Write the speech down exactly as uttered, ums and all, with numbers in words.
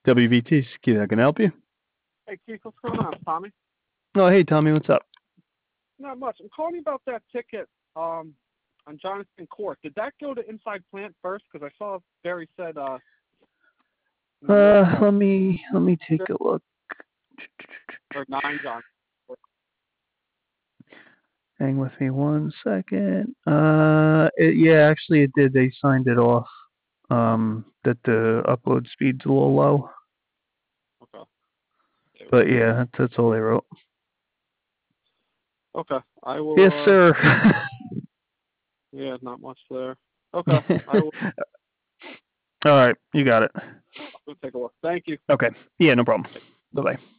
W V T, Keith, I can help you. Hey, Keith, what's going on, Tommy? Oh, hey, Tommy, what's up? Not much. I'm calling you about that ticket um, on Jonathan Court. Did that go to Inside Plant first? Because I saw Barry said. Uh, Uh, let me let me take a look. Or nine, John. Hang with me one second. Uh, it, yeah, actually, it did. They signed it off. Um, that the upload speed's a little low. Okay. But yeah, that's, that's all they wrote. Okay, I will. Yes, uh, sir. Yeah, not much there. Okay, I will. All right, you got it. I'll take a look. Thank you. Okay. Yeah, no problem. Bye bye.